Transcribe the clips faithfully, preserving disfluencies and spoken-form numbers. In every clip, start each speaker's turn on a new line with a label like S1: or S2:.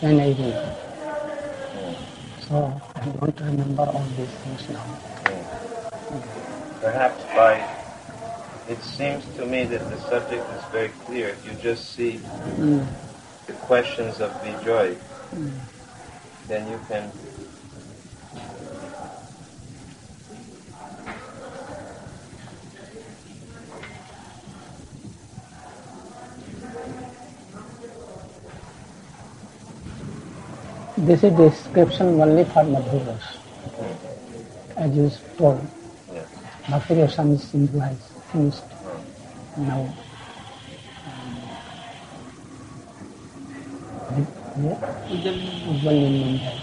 S1: when I read. So I don't remember all these things now.
S2: Perhaps by, it seems to me that the subject is very clear. If you just see
S1: Mm.
S2: the questions of Vijay,
S1: Mm.
S2: then you can
S1: This is description only for Madhur Rasa, as you told.
S2: Yes.
S1: Bhakti Rasamrita Sindhu has finished now. Ujjwal Nindin hai.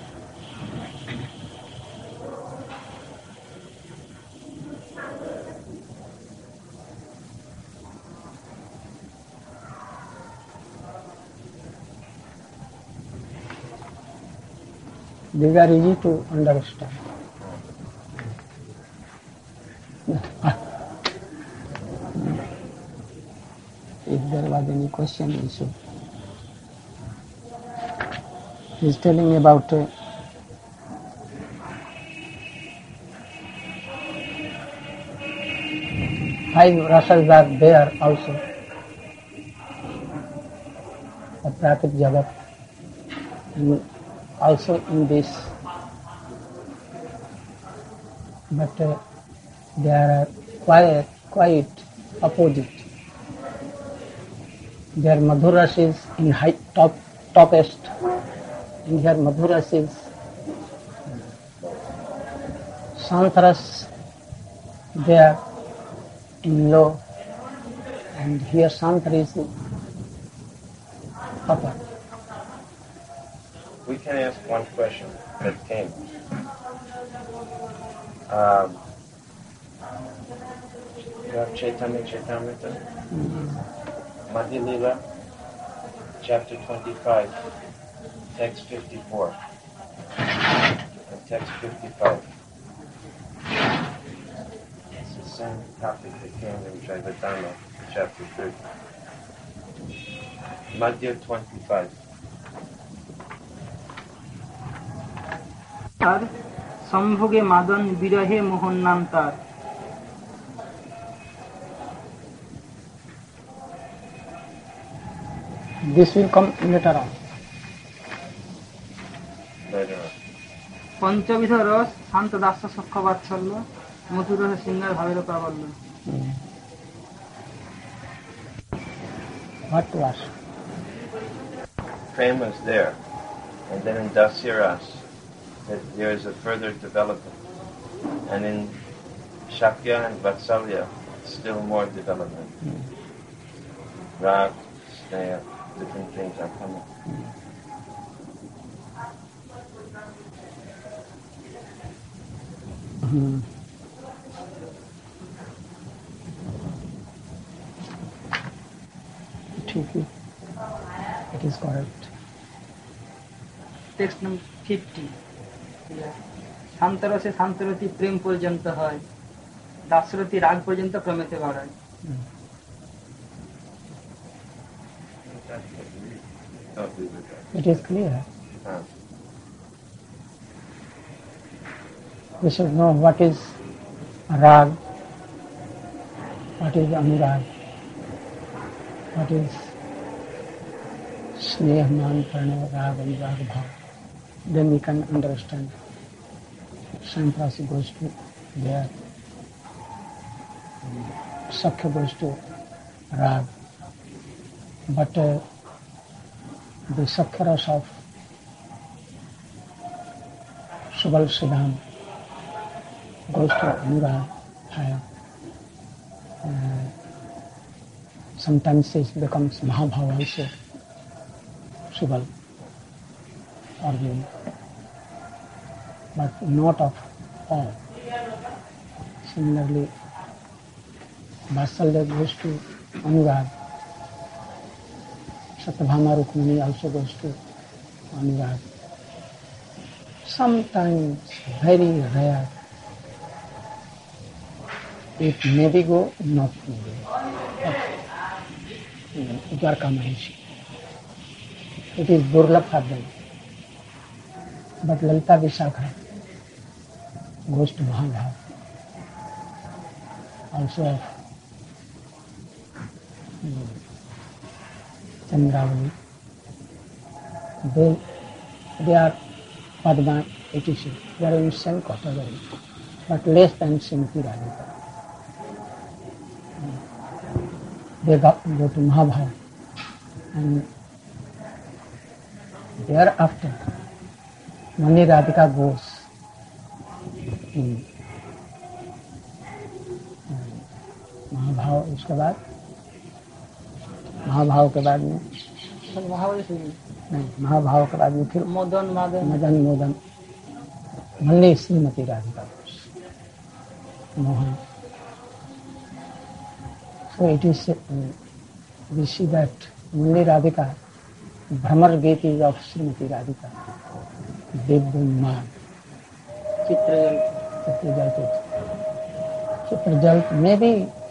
S1: These are easy to understand. If there was any question, we should. He is telling about uh, five rasas are there also. The Pratik Jagat. And also in this. But uh, they are quite, quite opposite. Their Madhur Rasa is in high, top, topest, and here Madhur Rasa is Sant Rasa, they are in low, and here Sant Rasa is upper.
S2: We can ask one question that came. Um, you have Chaitanya Chaitamrita? Mm-hmm. Madhya Lila, chapter twenty-five, text fifty-four. And text fifty-five. It's the same topic that came in Jaivatama, chapter thirty. Madhya twenty-five.
S3: সম্ভোগে মাদন বিরহে মোহন নাম তার।
S1: This will come later on.
S2: Later on.
S3: পঞ্চবিধ রস শান্ত দাস্য সখ্য বাৎসল্য মধুর রস সিংহার ভাবের প্রাবল্য।
S1: What was?
S2: Prema is there, and then in Dasyaras, that there is a further development, and in Shakya and Vatsalya, still more development. Mm. Rag, Sneha, different things are coming. Mm.
S1: Mm. It is correct.
S3: Text number fifty. শান্তরসে শান্তরতি প্রেম পর্যন্ত হয়, দাসরতি রাগ পর্যন্ত ক্রমেতে বাড়ায়।
S1: It is clear. We should know what is rag, what is anurag, what is sneha, man, pranay, rag, anurag, bhav. Then we can understand. Samprasi goes to there, Sakhya goes to rag. But uh, the Sakhya rasa of Subal Siddham goes to anurag, fire. Uh, sometimes it becomes Mahabhava also, Subal, Arjuna. But not of all. Similarly, Vatsalya goes to Anurag. Satyabhama Rukmini also goes to Anurag. Sometimes, very rare, it may be go, not may be go. Dwarka Mahishi. It is Durlabh for them. But Lalita Vishakha goes to Mahabhav, also of um, Chandravali. They, they are Padma, et cetera. They are in same category, but less than Srimati Radhika. They go, go to Mahabhav, and thereafter Mani Radhika goes in महाभाव. उसके बाद महाभाव के बाद में नहीं, महाभाव के बाद में फिर
S3: मदन मदन
S1: मदन मोदन मल्ली Shrimati Radhika Mohan. So it is uh, we see that Mulli Radhika, Bhramar Gate is of Srimati Radhika, Devdunman,
S3: Chitrajal.
S1: Chitrajal. Chitrajal maybe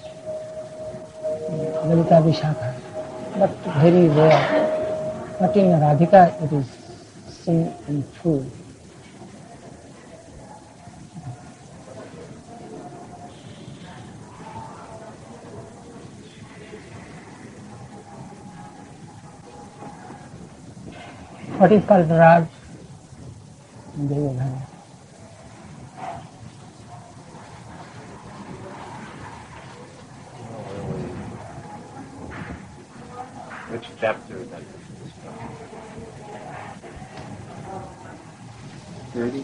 S1: Lalita Vishakha, but very rare. But in Radhika it is seen in full. What is called Raj? Devadhana.
S2: Which chapter is that? Thirty.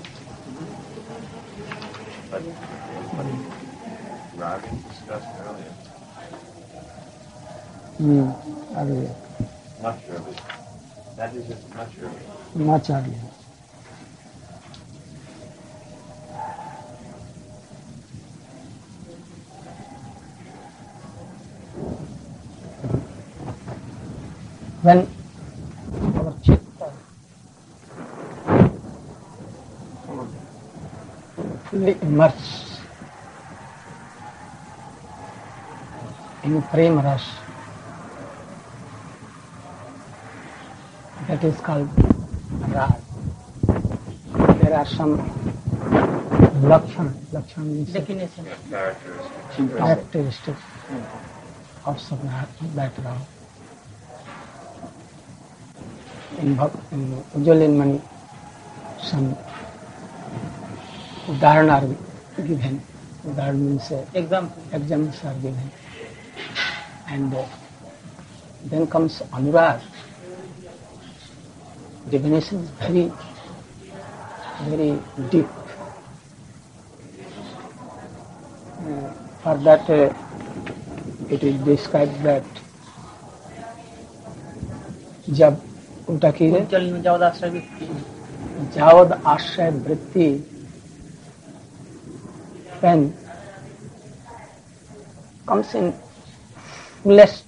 S2: But what Ravi discussed earlier.
S1: Hmm. Earlier.
S2: Much earlier. That is just much earlier.
S1: Much earlier. When our chitta fully immersed in prema ras, that is called Raj. There are some lakshan, lakshan means
S3: Definition.
S2: Yeah, characteristics.
S1: characteristics of Sabna background. In, in Ujjain Mani, some udaharan are given. Udaharan means uh,
S3: Example.
S1: examples are given. And uh, then comes Anurag. Definition is very, very deep. Uh, for that, uh, it is described that जब उल्टा की रे
S3: उज्जवल में जावद आश्रय वृत्ति
S1: जावद आश्रय वृत्ति when comes in fullest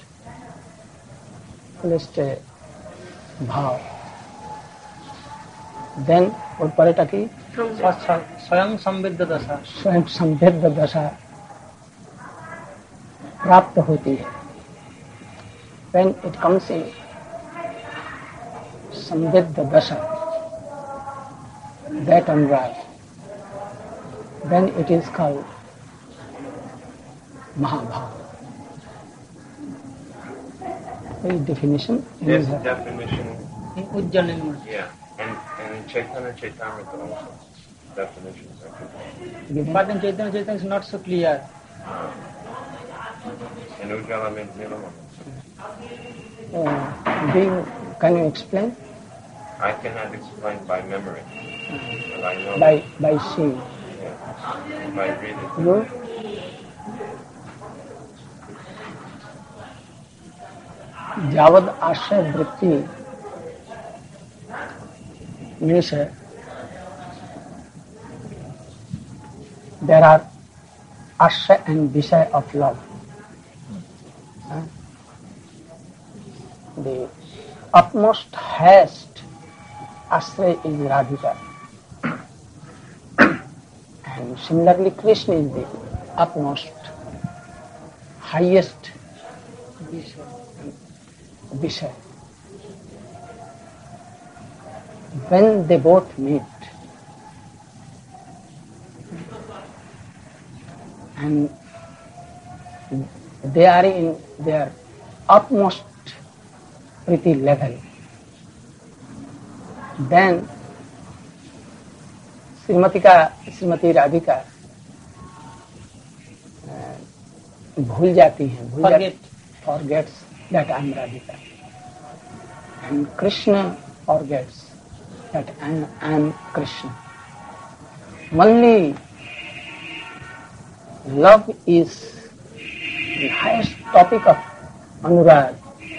S1: fullest uh, भाव then और पर्यटक की
S3: स्वयं संविद्ध दशा
S1: स्वयं संवेद्य दशा प्राप्त होती है. when it comes in संवेद्य दशा, that Anurag, then it is called Mahabhav. The definition
S2: There's
S1: is
S2: a definition,
S3: in Ujjain में.
S2: yeah, and, and in Chaitanya Chaitamrita also, definitions are given.
S1: given.
S3: But in Chaitanya Chaitanya is not so clear.
S2: In Ujjala means Nilamam.
S1: Uh, do you, can you explain?
S2: I cannot explain by memory, but I know
S1: By by seeing.
S2: yeah, by reading.
S1: You Jawad आश्रय वृत्ति means uh, there are ashray and vishay of love. Huh? The utmost highest ashray is Radhika. And similarly Krishna is the utmost highest vishay. when they both meet, and they are in their utmost pretty level, then Shrimati का श्रीमती राधिका भूल जाती हैं, भूल
S3: Forget.
S1: forgets that I am Radhika, and Krishna forgets that I am, I am Krishna. Only love is the highest topic of anurag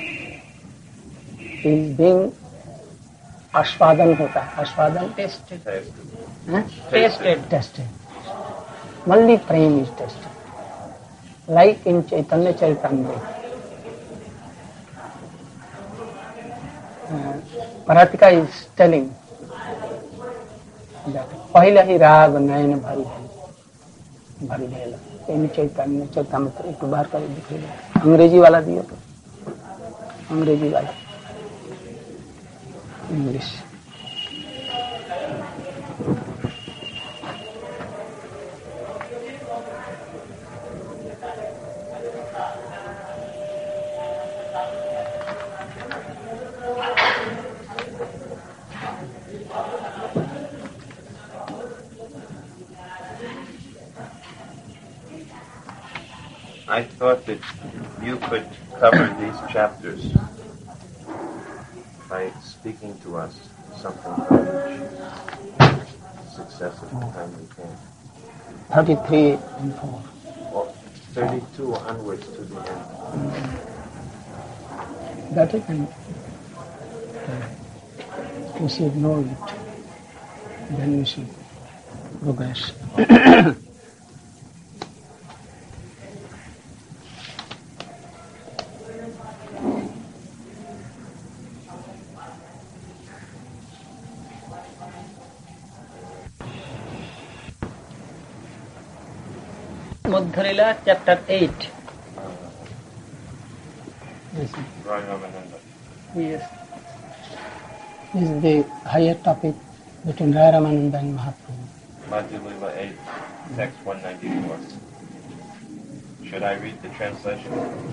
S1: is being आस्वादन होता है, आस्वादन
S3: tested
S1: tested tested only prem is tested, like in Chaitanya Charitamrita. uh, Paratika is telling that पहला ही राग नयन भरी भरी भेला, इन चैतन्य चैतन्य एक बार कर दिखेगा, अंग्रेजी वाला दिया तो अंग्रेजी वाला English.
S2: I thought that you could cover these chapters by speaking to us something from each successive time you can.
S1: thirty-three and four.
S2: Or thirty-two onwards to the end.
S1: That you can, uh, you should know it, then you should progress.
S3: Madhyalila chapter eight.
S1: Yes.
S2: Ramananda.
S3: Yes.
S1: This is the higher topic between Rai Ramananda and Mahaprabhu.
S2: Madhya Lila eight, text one ninety-four. Should I read the translation?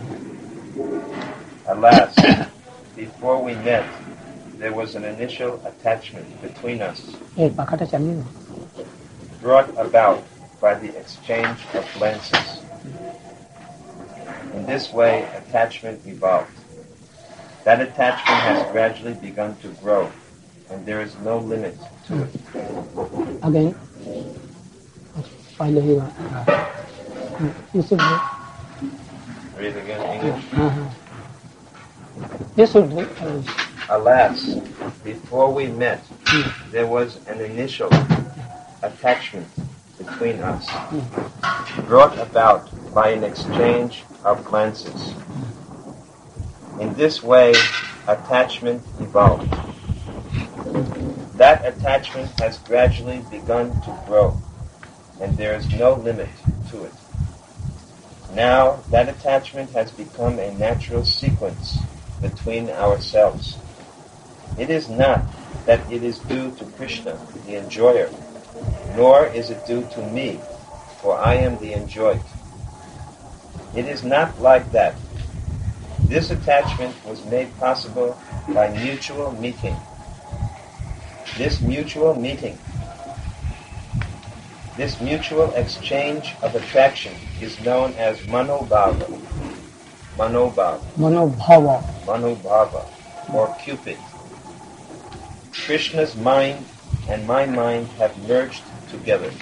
S2: Alas, before we met, there was an initial attachment between us,
S1: Eh, pakata chaliye.
S2: brought about by the exchange of glances. In this way, attachment evolved. That attachment has gradually begun to grow, and there is no limit to it.
S1: Again, पहले ही बात. You should read.
S2: Read again, English.
S1: Uh-huh. You should read.
S2: Alas, before we met, there was an initial attachment between us, brought about by an exchange of glances. In this way, attachment evolved. That attachment has gradually begun to grow, and there is no limit to it. Now, that attachment has become a natural sequence between ourselves. It is not that it is due to Krishna, the enjoyer, nor is it due to me, for I am the enjoyed. It is not like that. This attachment was made possible by mutual meeting. This mutual meeting, this mutual exchange of attraction is known as Manobhava, Manobhava,
S1: Manobhava.
S2: Manobhava, or Cupid. Krishna's mind and my mind have merged together.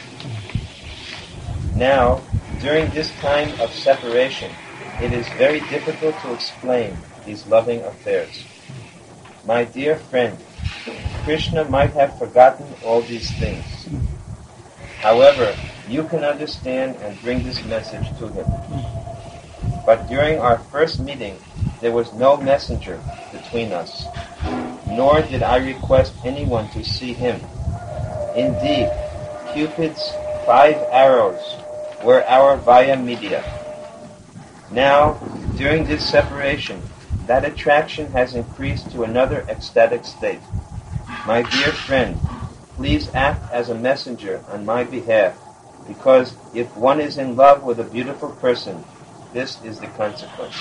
S2: Now, during this time of separation, it is very difficult to explain these loving affairs. My dear friend, Krishna might have forgotten all these things. However, you can understand and bring this message to him. But during our first meeting, there was no messenger between us, nor did I request anyone to see him. Indeed, Cupid's five arrows were our via media. Now, during this separation, that attraction has increased to another ecstatic state. My dear friend, please act as a messenger on my behalf, because if one is in love with a beautiful person, this is the consequence.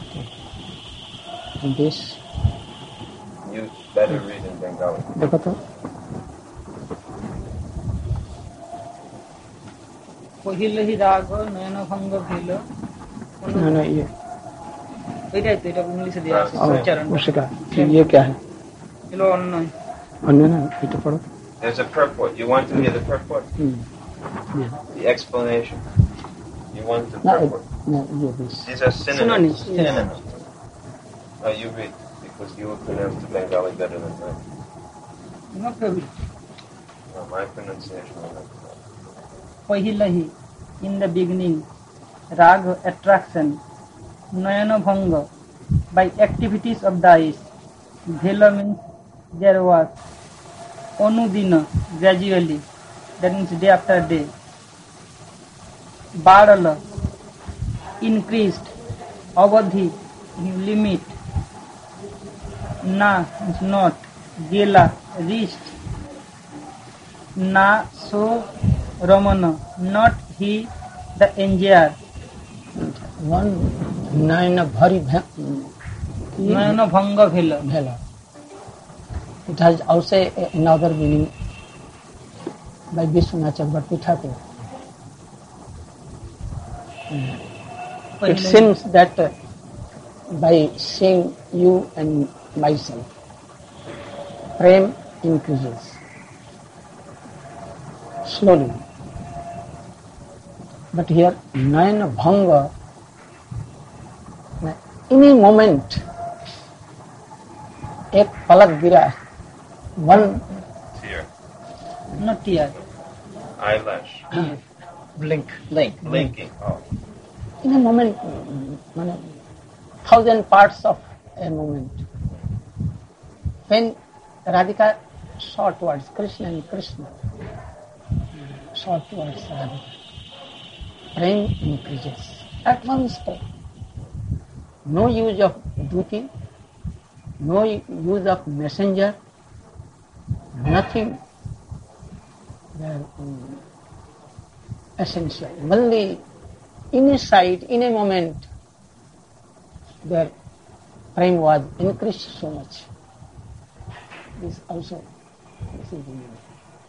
S1: And this,
S2: You better read in Bengali.
S1: देखो तो
S3: পহিলহি রাগ নয়ন ভঙ্গ ভিল
S1: ना ना ये
S3: ওইটাই তো এটা ইংলিশে দেওয়া আছে
S1: और
S3: উচ্চারণ
S1: उसका ये क्या है
S3: এগুলো অন্য
S1: अन्य ना ये तो पढ़ो
S2: There's a purport. You want to hear the purport?
S1: हम्म, ये
S2: The explanation. You want the
S1: ना
S2: purport?
S1: ना ये this
S2: These are synonyms.
S3: Synonyms.
S2: Oh, you read, because you will pronounce the Bengali better than mine.
S3: No problem.
S2: No, my pronunciation will not be bad.
S3: পহিলহি in the beginning, rag attraction, nayana bhanga by activities of the eyes, bhela means there was, onudina gradually, that means day after day, badala increased, avadhi limit, na means not, gela reached, na so Ramana, not he the engineer.
S1: one nine very
S3: Nayana bhanga bhela.
S1: bhela. It has also another meaning by Vishwanath Chakravarti Thakur. It seems that uh, by seeing you and myself, prem increases slowly. But here, Nayana Bhanga, any moment, एक पलक गिरा, one
S2: Tear.
S3: Not tear.
S2: Eyelash.
S1: blink, blink,
S2: Blinking. Oh.
S1: in a moment, mane, thousand parts of a moment. When Radhika saw towards Krishna and Krishna saw towards Radhika, prem increases. At once prem. No use of duty, no use of messenger, nothing there, um, essential. Only in a sight, in a moment, their prem was increased so much. This also, this is the meaning.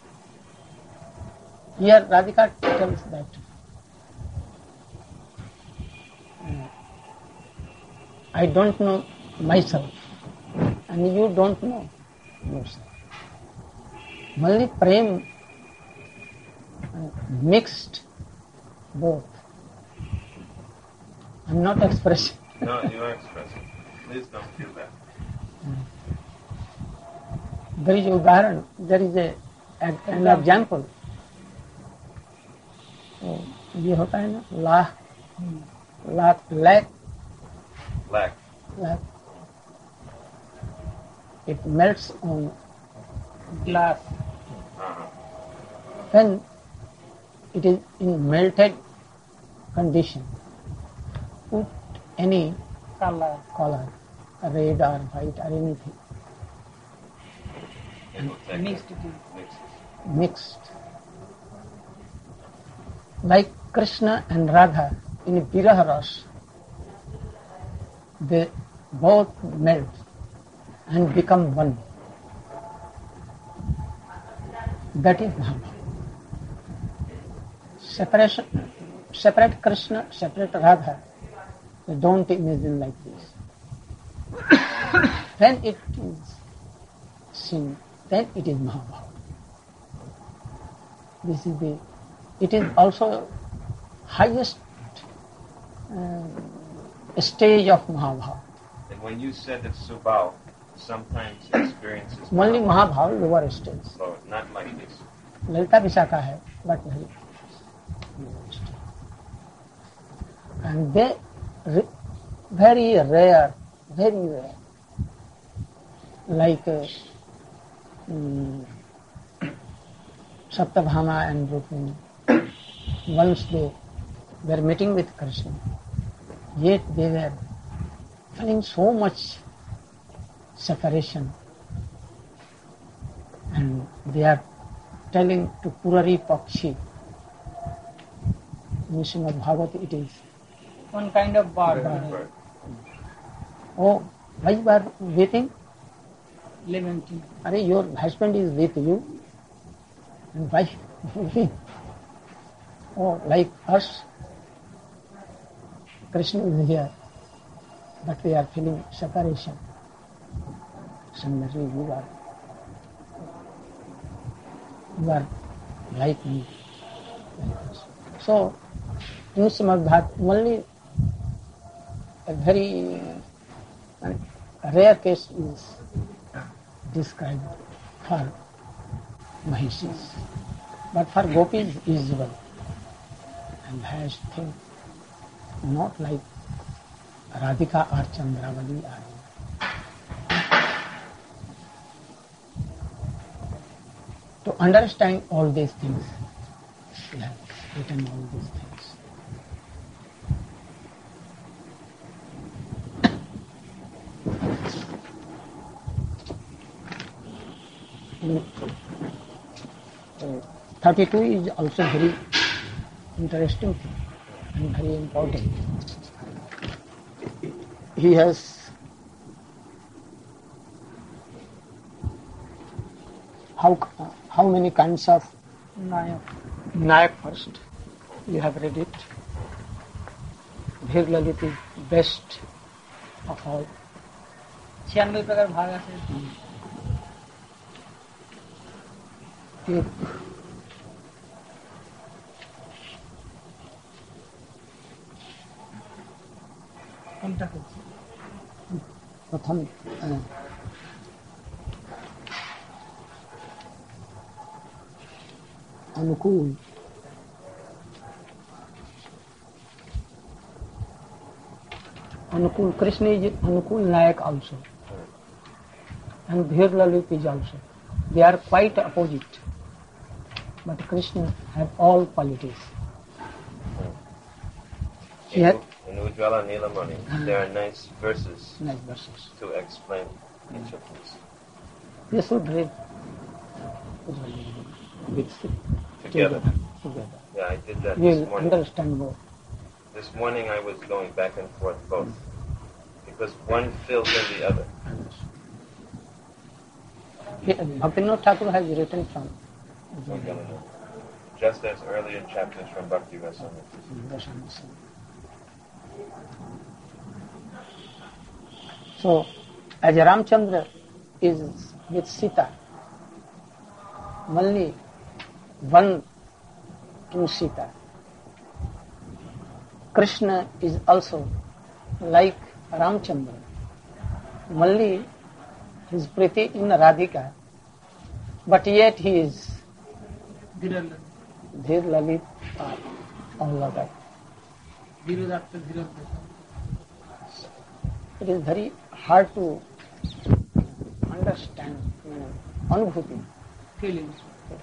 S1: Here Radhika tells that uh, I don't know myself and you don't know yourself. Only prem uh, mixed both. I'm not expressing.
S2: No, you are expressing. Please don't feel that.
S1: There is a udaharan, there is a, a an example. तो ये होता है ना लाख लाख lac
S2: Black.
S1: Lac it melts on glass
S2: Uh-huh.
S1: when it is in melted condition. Put any
S3: Color.
S1: color, red or white or anything,
S2: It will take
S3: Mixed
S2: it.
S3: it is.
S2: Mixes.
S1: mixed. Like Krishna and Radha in Viraha Rasa, they both melt and become one. That is Mahabharata. Separation, separate Krishna, separate Radha, they don't imagine like this. When it is seen, then it is Mahabharata. This is the, it is also highest uh, stage of Mahabharata.
S2: And when you said that Subal sometimes experiences
S1: Only
S2: Mahabharata,
S1: Mahabharata lower stage.
S2: so not like this.
S1: Lalita Vishaka hai, but very lower stage. And they re- very rare, very rare. Like uh, um, Satyabhama and Rukmini. Once they were meeting with Krishna, yet they were feeling so much separation. and they are telling to Purari Pakshi. In Srimad Bhagavata it is.
S3: One kind of bird.
S2: Bird.
S1: Oh, why you are waiting?
S3: Lamenting.
S1: Are your husband is with you, and why weeping? Oh, like us, Krishna is here, but we are feeling separation. Similarly, you are, you are like me, like us. So, in Srimad Bhagavatam, only a very uh, rare case is described for Mahishis, but for Gopis is visible. And has think not like Radhika or Chandravali are. To understand all these things, we have written all these things. Uh, thirty-two is also very interesting thing and very important. He has how how many kinds of
S3: Nayak.
S1: Nayak first. You have read it. Dhir Lalit is best of all.
S3: छियानवे प्रकार भाग আছে
S1: एक
S3: কোনটা করছে
S1: प्रथम अ, अनुकूल अनुकूल Krishna is अनुकूल Nayak also, and Dhir Lalit is also. They are quite opposite, but Krishna have all qualities. He
S2: In,
S1: had
S2: in Ujjvala Nilamani, there are nice verses
S1: nice verses.
S2: to explain each of these.
S1: They should read with
S2: Together.
S1: together.
S2: Yeah, I did that
S1: We
S2: this
S1: will
S2: morning.
S1: understand more.
S2: This morning I was going back and forth both, because one fills in the other.
S1: Bhaktivinoda Thakur has written from
S2: Just as earlier chapters from Bhakti Rasamrita.
S1: So, as Ramchandra is with Sita, only one to Sita. Krishna is also like Ramchandra. Only his priti in Radhika, but yet he is
S3: ধীরল
S1: Dhir Lalit or all other.
S3: ধীরদাত্ত ধীরল
S1: It is very hard to understand uh, Anubhuti.
S3: feelings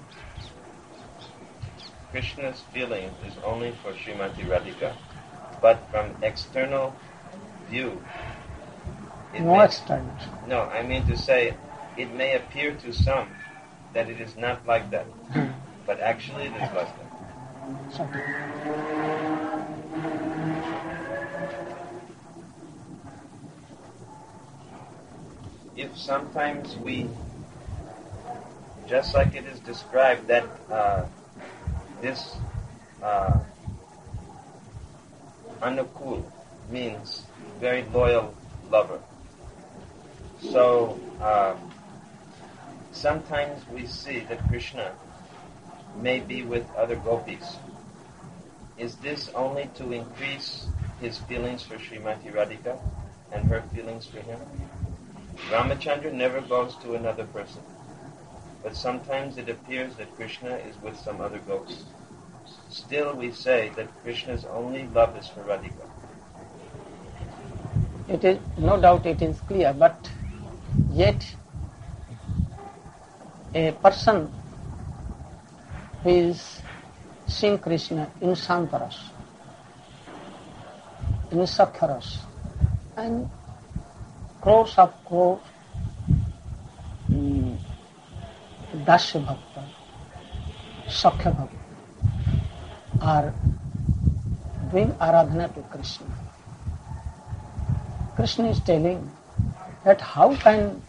S2: Krishna's feeling is only for Srimati Radhika, but from external view, it
S1: No
S2: may,
S1: external.
S2: no, I mean to say, it may appear to some that it is not like that, but actually it is like that.
S1: Something.
S2: If sometimes we, just like it is described that uh, this uh, Anukul means very loyal lover. So um, sometimes we see that Krishna may be with other gopis. Is this only to increase his feelings for Srimati Radhika and her feelings for him? Ramachandra never goes to another person. But sometimes it appears that Krishna is with some other gopis. Still we say that Krishna's only love is for Radhika.
S1: It is, no doubt it is clear, but yet a person who is seeing Krishna in Santaras, in Sakharas, and crores of crores um, Dasya Bhakta, Sakhya Bhakta are doing Aradhana to Krishna. Krishna is telling that how can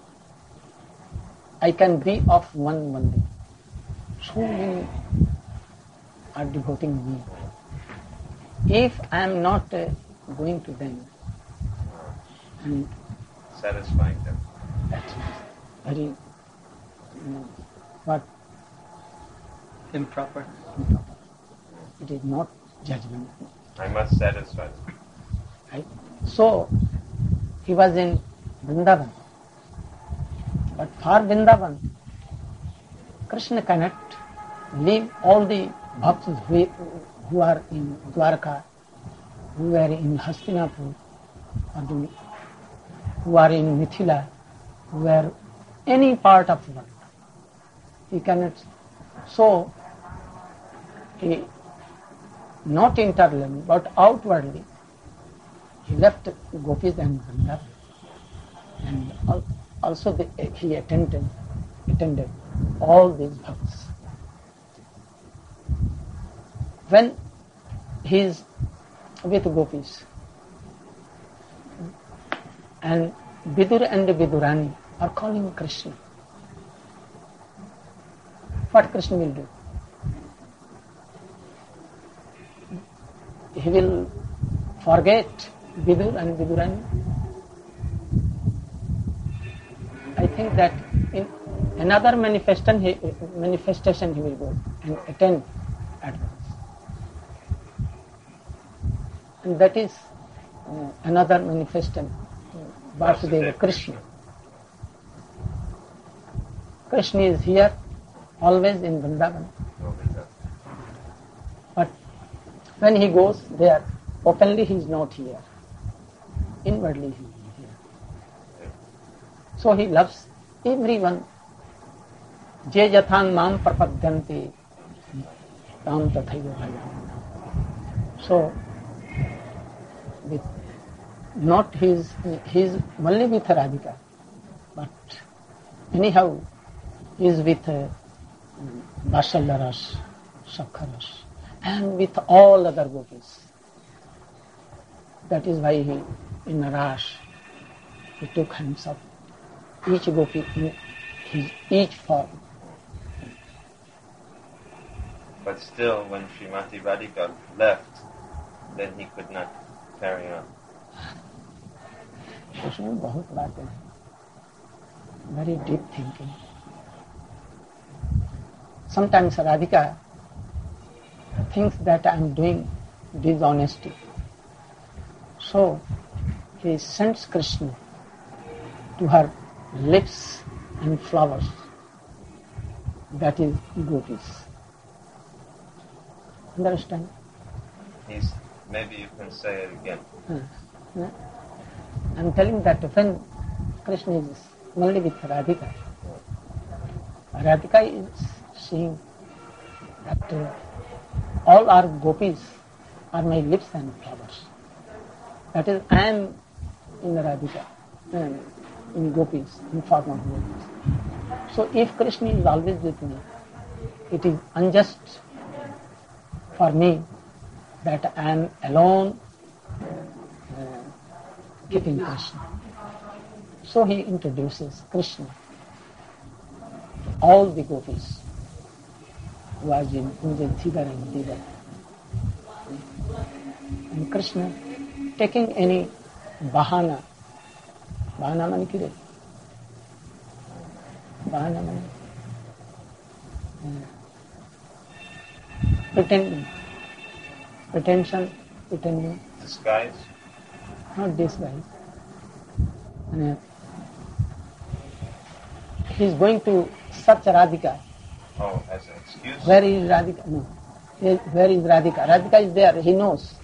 S1: I can be of one only. So many are devoting me. If I am not uh, going to them and
S2: satisfying them,
S1: that's very you know, what
S3: Improper.
S1: improper. It is not judgment.
S2: I must satisfy them.
S1: Right? So he was in Vrindavan. But for Vrindavan, Krishna cannot leave all the bhaktas who, who are in Dwarka, who are in Hastinapur, or the, who are in Mithila, who are any part of the world. He cannot. So, he not internally, but outwardly, he left Gopis and Vrindavan. And al- also the, he attended, attended all these bhaktas. When he is with Gopis, and Vidur and Vidurani are calling Krishna, what Krishna will do? He will forget Vidur and Vidurani? I think that in another manifestation he, manifestation he will go and attend at once. And that is uh, another manifestation, uh, Vasudeva Krishna. Krishna is here, always in Vrindavan. But when he goes there, openly he is not here. Inwardly he is here. So he loves everyone. Je jathang mam prapadyanti tam tathaiva bhajam. So, with not his, his only with Radhika, but anyhow he is with uh, Vatsalya Ras, Sakha Ras, and with all other gopis. That is why he, in Ras, he took himself, each gopi in his each form.
S2: But still, when Srimati Radhika left, then he could not carry on.
S1: उसमें बहुत बातें हैं, very deep thinking. Sometimes Radhika thinks that I am doing dishonesty. So he sends Krishna to her lips and flowers. That is gopis. Understand?
S2: He's, maybe you can say it again.
S1: Uh, uh, I'm telling that when Krishna is only with Radhika, Radhika is seeing that uh, all our gopis are my lips and flowers. That is, I am in Radhika, uh, in gopis, in form of gopis. So if Krishna is always with me, it is unjust for me that I am alone uh, keeping Krishna. So he introduces Krishna to all the gopis who are in Thidar and Thidar. And Krishna taking any bahana, bahana mani kire? Bahana mani? Uh, pretending, pretension, pretending.
S2: Disguise?
S1: Not disguise. Uh, he is going to search Radhika.
S2: Oh, as an excuse?
S1: Where is Radhika? No. Where is Radhika? Radhika is there. He knows.